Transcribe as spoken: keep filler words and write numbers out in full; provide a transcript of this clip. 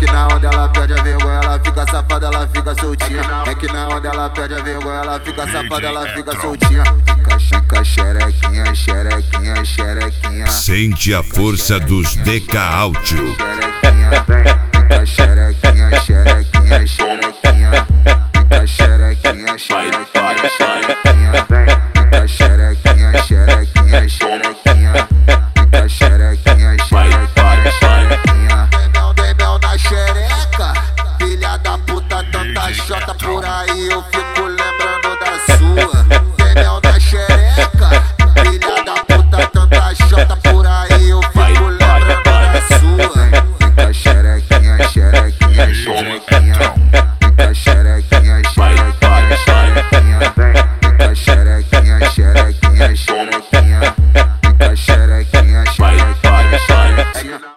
que na onda ela perde a vergonha, ela fica safada, ela fica soltinha. É que na onda ela perde a vergonha, ela fica safada, ela fica soltinha. Fica, fica xerequinha, xerequinha, xerequinha. Sente a força dos D K Áudio.